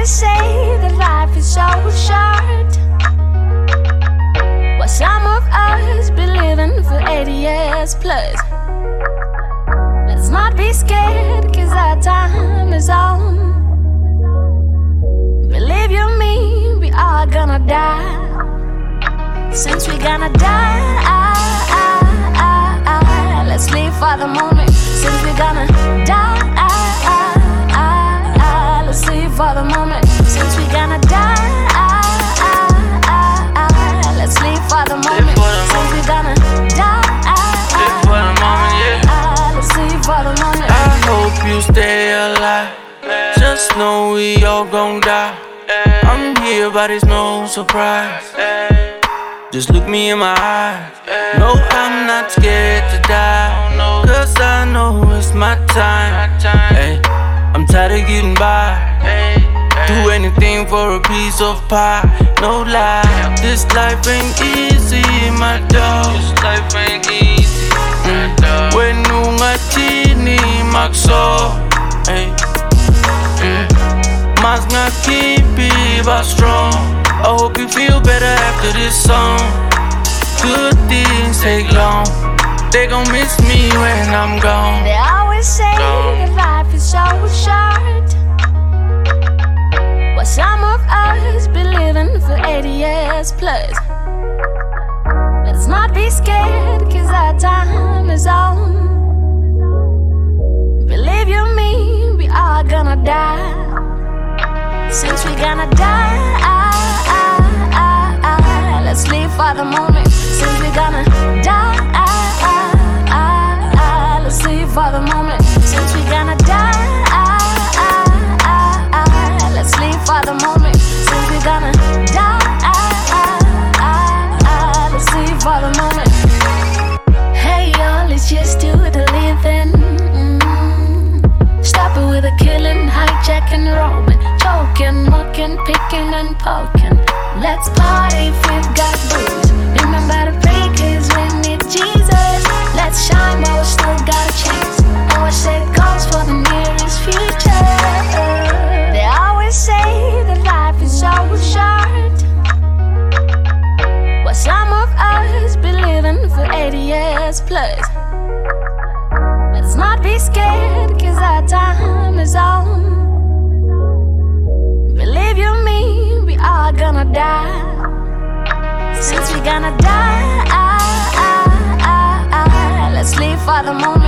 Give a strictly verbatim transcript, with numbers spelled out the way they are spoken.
always say that life is so short. While some of us be living for eighty years plus. Let's not be scared, cause our time is on. Believe you me, we are gonna die. Since we gonna die, let's live for the moment. Since we gonna die, let's live for the moment. Since we gonna die, let's live for the moment. Since we gonna die, let's live for the moment. I hope you stay alive. Just know we all gon' die. I'm here, but it's no surprise. Just look me in my eyes. No, I'm not scared to die, cause I know it's my time. Ay, I'm tired of getting by. Do anything for a piece of pie. No lie, this life ain't easy, my dog. This life ain't easy, my dog. When ungatini makso, ay, mas ngakipi ba strong. I hope you feel better after this song. Good things take long. They gon' miss me when I'm gone. They always say that life is so short. While some of us be living for eighty years plus. Let's not be scared, cause our time is on. Believe you me, we are gonna die. Since we gonna die, let's live for the moment. Since we gonna die, let's live for the moment. Since we gonna die, let's live for the moment. Since we gonna die, let's live for the moment. Hey y'all, let's just do the living. Mm-hmm. Stop it with a killing, hijacking, robbing, choking, mucking, picking and poking. Let's party if we've got booze. Remember to pray cause we need Jesus. Let's shine while we still got a chance. And we set goals for the nearest future. They always say that life is so short. While some of us be living for eighty years plus. Let's not be scared, cause our time is on. Believe you me, we are gonna die. Since we gonna die, let's live for the moment.